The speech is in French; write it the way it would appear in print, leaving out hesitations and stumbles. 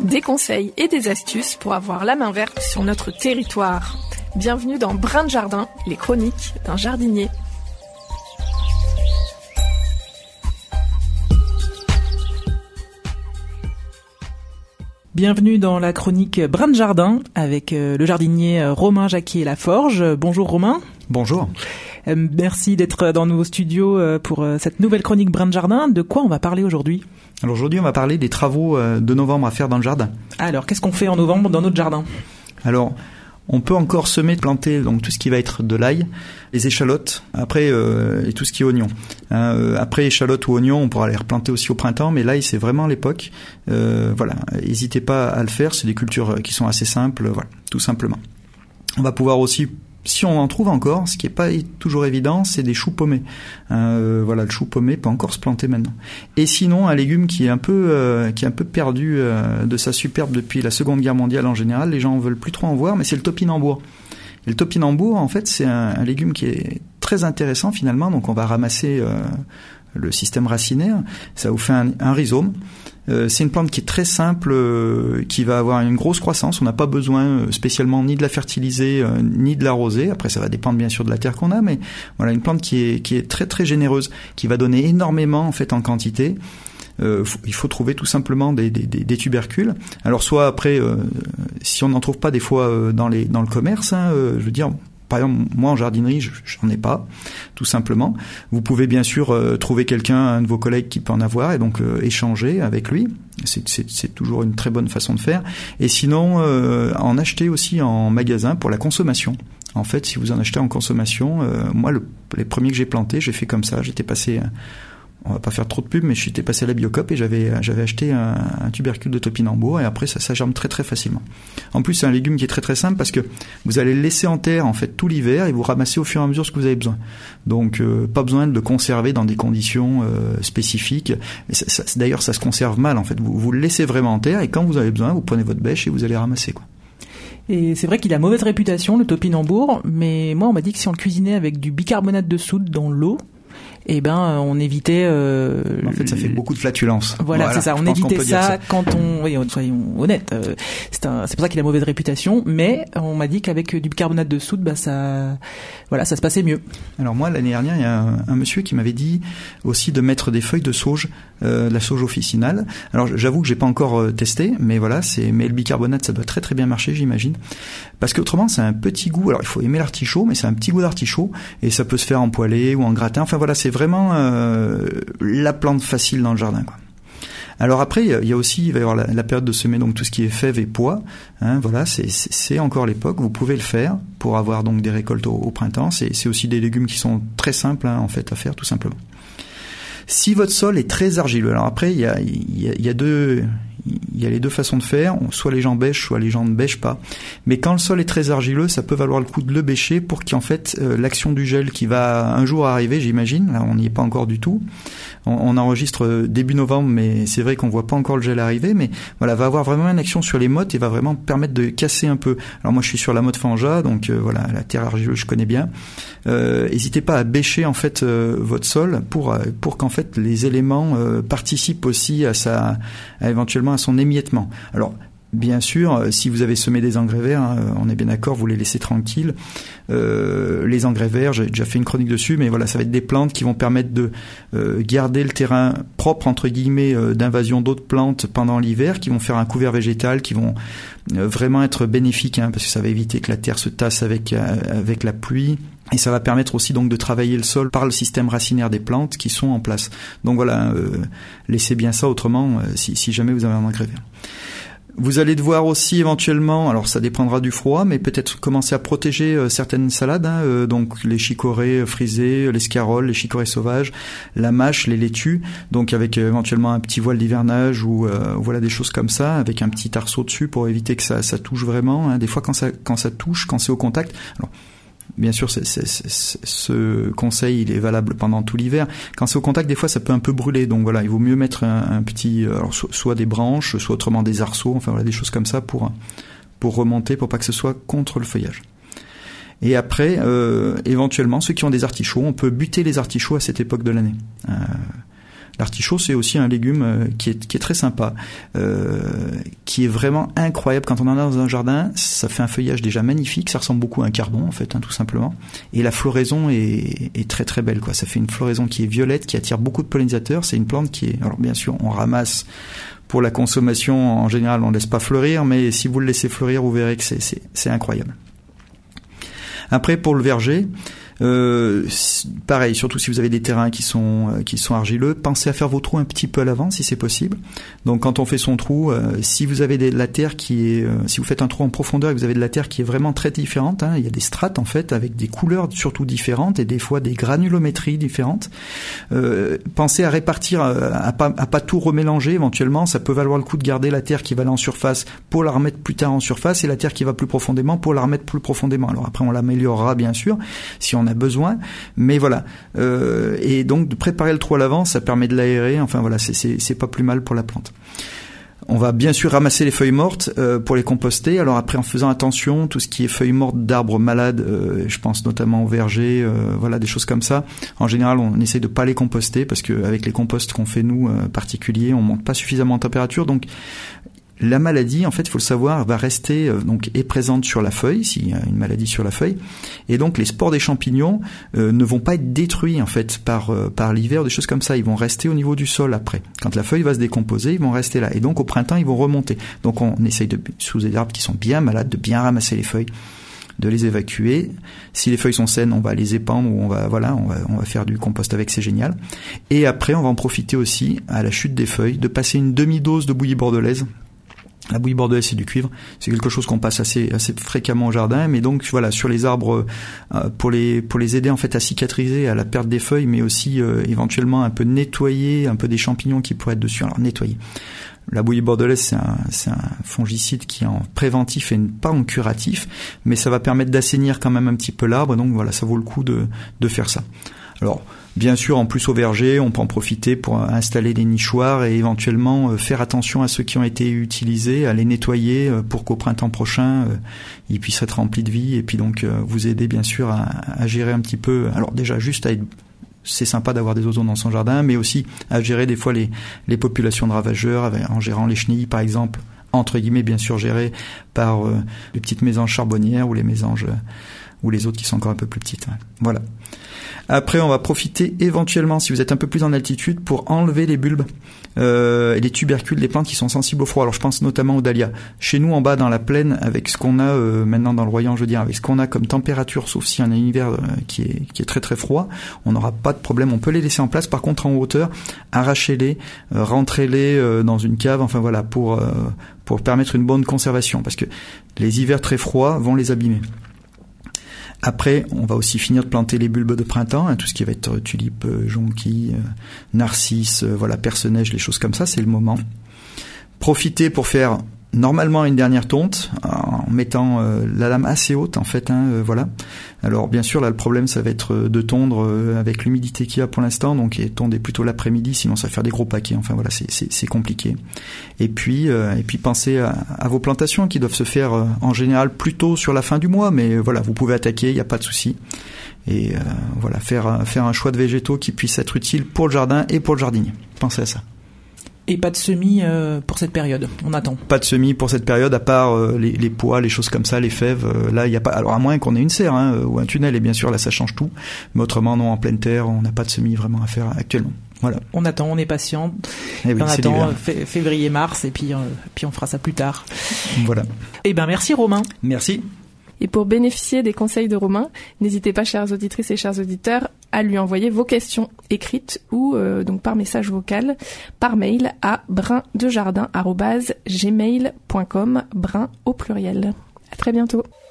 des conseils et des astuces pour avoir la main verte sur notre territoire. Bienvenue dans Brin de Jardin, les chroniques d'un jardinier. Bienvenue dans la chronique Brin de Jardin avec le jardinier Romain Jacquier-Laforge. Bonjour Romain. Bonjour. Merci d'être dans nos studios pour cette nouvelle chronique Brin de Jardin. De quoi on va parler aujourd'hui ? Alors aujourd'hui, on va parler des travaux de novembre à faire dans le jardin. Alors, qu'est-ce qu'on fait en novembre dans notre jardin ? Alors, on peut encore semer, planter donc tout ce qui va être de l'ail, les échalotes, après et tout ce qui est oignon. Après échalotes ou oignons, on pourra les replanter aussi au printemps, mais l'ail c'est vraiment l'époque. Voilà, n'hésitez pas à le faire. C'est des cultures qui sont assez simples, voilà, tout simplement. On va pouvoir aussi, si on en trouve encore, ce qui est pas toujours évident, c'est des choux paumés. Voilà, le chou paumé peut encore se planter maintenant. Et sinon, un légume qui est un peu perdu de sa superbe depuis la Seconde Guerre mondiale en général. Les gens ne veulent plus trop en voir, mais c'est le topinambour. Et le topinambour, en fait, c'est un légume qui est très intéressant finalement. Donc, on va ramasser le système racinaire. Ça vous fait un rhizome. C'est une plante qui est très simple, qui va avoir une grosse croissance. On n'a pas besoin spécialement ni de la fertiliser, ni de l'arroser. Après, ça va dépendre bien sûr de la terre qu'on a, mais voilà, une plante qui est très très généreuse, qui va donner énormément en fait en quantité. Il faut trouver tout simplement des tubercules. Alors soit après, si on n'en trouve pas des fois dans le commerce, je veux dire. Par exemple, moi en jardinerie, j'en ai pas, tout simplement. Vous pouvez bien sûr trouver un de vos collègues qui peut en avoir, et donc échanger avec lui. C'est toujours une très bonne façon de faire. Et sinon, en acheter aussi en magasin pour la consommation. En fait, si vous en achetez en consommation, moi les premiers que j'ai plantés, j'ai fait comme ça. J'étais passé, on va pas faire trop de pub, mais j'étais passé à la Biocop et j'avais acheté un tubercule de topinambour, et après ça germe très très facilement. En plus, c'est un légume qui est très très simple parce que vous allez le laisser en terre en fait tout l'hiver et vous ramassez au fur et à mesure ce que vous avez besoin. Donc pas besoin de le conserver dans des conditions spécifiques. D'ailleurs, ça se conserve mal en fait. Vous le laissez vraiment en terre et quand vous avez besoin, vous prenez votre bêche et vous allez ramasser quoi. Et c'est vrai qu'il a mauvaise réputation, le topinambour, mais moi on m'a dit que si on le cuisinait avec du bicarbonate de soude dans l'eau, on évitait. En fait, ça fait beaucoup de flatulences. Voilà, c'est ça. On évitait ça quand on. Oui, soyons honnêtes. C'est pour ça qu'il a mauvaise réputation. Mais on m'a dit qu'avec du bicarbonate de soude, ça se passait mieux. Alors moi, l'année dernière, il y a un monsieur qui m'avait dit aussi de mettre des feuilles de sauge, la sauge officinale. Alors j'avoue que j'ai pas encore testé, mais voilà, mais le bicarbonate, ça doit très très bien marcher, j'imagine. Parce qu'autrement, c'est un petit goût. Alors il faut aimer l'artichaut, mais c'est un petit goût d'artichaut et ça peut se faire en poêlée ou en gratin. Enfin voilà, c'est vraiment la plante facile dans le jardin, quoi. Alors après, il y a aussi, il va y avoir la période de semer donc tout ce qui est fèves et pois. Voilà, c'est encore l'époque. Vous pouvez le faire pour avoir donc des récoltes au printemps. C'est aussi des légumes qui sont très simples en fait à faire, tout simplement. Si votre sol est très argileux, alors après il y a les deux façons de faire, soit les gens bêchent, soit les gens ne bêchent pas. Mais quand le sol est très argileux, ça peut valoir le coup de le bêcher pour qu'en fait l'action du gel qui va un jour arriver, j'imagine, là on n'y est pas encore du tout. On enregistre début novembre, mais c'est vrai qu'on voit pas encore le gel arriver, mais voilà, va avoir vraiment une action sur les mottes et va vraiment permettre de casser un peu. Alors moi je suis sur la motte Fanja, donc voilà, la terre argileuse je connais bien. N'hésitez pas à bêcher en fait votre sol pour qu'en fait les éléments participent aussi à éventuellement à son émiettement. Alors bien sûr, si vous avez semé des engrais verts, on est bien d'accord, vous les laissez tranquilles. Les engrais verts, j'ai déjà fait une chronique dessus, mais voilà, ça va être des plantes qui vont permettre de garder le terrain propre entre guillemets d'invasion d'autres plantes pendant l'hiver, qui vont faire un couvert végétal, qui vont vraiment être bénéfiques, parce que ça va éviter que la terre se tasse avec la pluie. Et ça va permettre aussi donc de travailler le sol par le système racinaire des plantes qui sont en place. Donc voilà, laissez bien ça, autrement, si jamais vous avez un engrais vert. Vous allez devoir aussi éventuellement, alors ça dépendra du froid, mais peut-être commencer à protéger certaines salades, donc les chicorées frisées, l'escarole, les chicorées sauvages, la mâche, les laitues, donc avec éventuellement un petit voile d'hivernage ou voilà des choses comme ça, avec un petit arceau dessus pour éviter que ça touche vraiment. Des fois quand ça touche, quand c'est au contact, alors bien sûr, ce conseil, il est valable pendant tout l'hiver. Quand c'est au contact, des fois, ça peut un peu brûler. Donc voilà, il vaut mieux mettre un petit, alors soit des branches, soit autrement des arceaux, enfin voilà, des choses comme ça pour remonter, pour pas que ce soit contre le feuillage. Et après, éventuellement, ceux qui ont des artichauts, on peut buter les artichauts à cette époque de l'année. L'artichaut, c'est aussi un légume qui est très sympa, qui est vraiment incroyable quand on en a dans un jardin. Ça fait un feuillage déjà magnifique, ça ressemble beaucoup à un cardon en fait, tout simplement. Et la floraison est très très belle, quoi. Ça fait une floraison qui est violette, qui attire beaucoup de pollinisateurs. C'est une plante qui est, alors bien sûr, on ramasse pour la consommation. En général, on laisse pas fleurir, mais si vous le laissez fleurir, vous verrez que c'est incroyable. Après, pour le verger, pareil, surtout si vous avez des terrains qui sont argileux, pensez à faire vos trous un petit peu à l'avant si c'est possible. Donc quand on fait son trou, si vous avez de la terre si vous faites un trou en profondeur et que vous avez de la terre qui est vraiment très différente, il y a des strates en fait avec des couleurs surtout différentes et des fois des granulométries différentes. Pensez à répartir, à pas tout remélanger éventuellement. Ça peut valoir le coup de garder la terre qui va aller en surface pour la remettre plus tard en surface et la terre qui va plus profondément pour la remettre plus profondément. Alors après on l'améliorera bien sûr si on a besoin, mais voilà. Et donc de préparer le trou à l'avant, ça permet de l'aérer. Enfin voilà, c'est pas plus mal pour la plante. On va bien sûr ramasser les feuilles mortes pour les composter. Alors après, en faisant attention, tout ce qui est feuilles mortes d'arbres malades, je pense notamment au verger, voilà, des choses comme ça. En général, on essaie de pas les composter parce que avec les composts qu'on fait nous particuliers, on monte pas suffisamment en température. Donc la maladie, en fait, il faut le savoir, va rester est présente sur la feuille, s'il y a une maladie sur la feuille, et donc les spores des champignons ne vont pas être détruits en fait par l'hiver, des choses comme ça. Ils vont rester au niveau du sol après. Quand la feuille va se décomposer, ils vont rester là, et donc au printemps, ils vont remonter. Donc on essaye sous des arbres qui sont bien malades, de bien ramasser les feuilles, de les évacuer. Si les feuilles sont saines, on va les épandre ou on va faire du compost avec, c'est génial. Et après, on va en profiter aussi à la chute des feuilles de passer une demi-dose de bouillie bordelaise. La bouillie bordelaise, c'est du cuivre. C'est quelque chose qu'on passe assez fréquemment au jardin, mais donc voilà, sur les arbres, pour les aider en fait à cicatriser, à la perte des feuilles, mais aussi éventuellement un peu nettoyer un peu des champignons qui pourraient être dessus. Alors nettoyer. La bouillie bordelaise, c'est un fongicide qui est en préventif et pas en curatif, mais ça va permettre d'assainir quand même un petit peu l'arbre. Donc voilà, ça vaut le coup de faire ça. Alors, bien sûr, en plus au verger, on peut en profiter pour installer des nichoirs et éventuellement faire attention à ceux qui ont été utilisés, à les nettoyer pour qu'au printemps prochain, ils puissent être remplis de vie et puis donc vous aider bien sûr à gérer un petit peu. Alors déjà, c'est sympa d'avoir des oiseaux dans son jardin, mais aussi à gérer des fois les populations de ravageurs, en gérant les chenilles par exemple, entre guillemets bien sûr gérées par les petites mésanges charbonnières ou les mésanges ou les autres qui sont encore un peu plus petites. Voilà. Après, on va profiter éventuellement, si vous êtes un peu plus en altitude, pour enlever les bulbes et les tubercules des plantes qui sont sensibles au froid. Alors, je pense notamment aux dahlias. Chez nous, en bas, dans la plaine, avec ce qu'on a maintenant dans le Royan, je veux dire, avec ce qu'on a comme température, sauf si on a un hiver qui est très très froid, on n'aura pas de problème. On peut les laisser en place. Par contre, en hauteur, arrachez-les, rentrez-les dans une cave. Enfin voilà, pour permettre une bonne conservation, parce que les hivers très froids vont les abîmer. Après, on va aussi finir de planter les bulbes de printemps, tout ce qui va être tulipes, jonquilles, narcisses, perce-neige, les choses comme ça, c'est le moment. Profitez pour faire normalement une dernière tonte en mettant la lame assez haute en fait, voilà. Alors bien sûr là le problème ça va être de tondre avec l'humidité qu'il y a pour l'instant, donc tondez plutôt l'après-midi, sinon ça va faire des gros paquets. Enfin voilà, c'est compliqué. Et puis pensez à vos plantations qui doivent se faire en général plutôt sur la fin du mois, mais voilà, vous pouvez attaquer, il n'y a pas de souci. Et voilà, faire un choix de végétaux qui puisse être utile pour le jardin et pour le jardinier. Pensez à ça. Et pas de semis pour cette période, on attend. Pas de semis pour cette période, à part les pois, les choses comme ça, les fèves. Là, il y a pas. Alors à moins qu'on ait une serre ou un tunnel, et bien sûr là, ça change tout. Mais autrement, non, en pleine terre, on n'a pas de semis vraiment à faire actuellement. Voilà. On attend, on est patient. Et oui, on attend février-mars, et puis on fera ça plus tard. Voilà. Eh ben merci Romain. Merci. Et pour bénéficier des conseils de Romain, n'hésitez pas, chères auditrices et chers auditeurs, à lui envoyer vos questions écrites ou donc par message vocal, par mail à brindejardin@gmail.com, brin au pluriel. À très bientôt.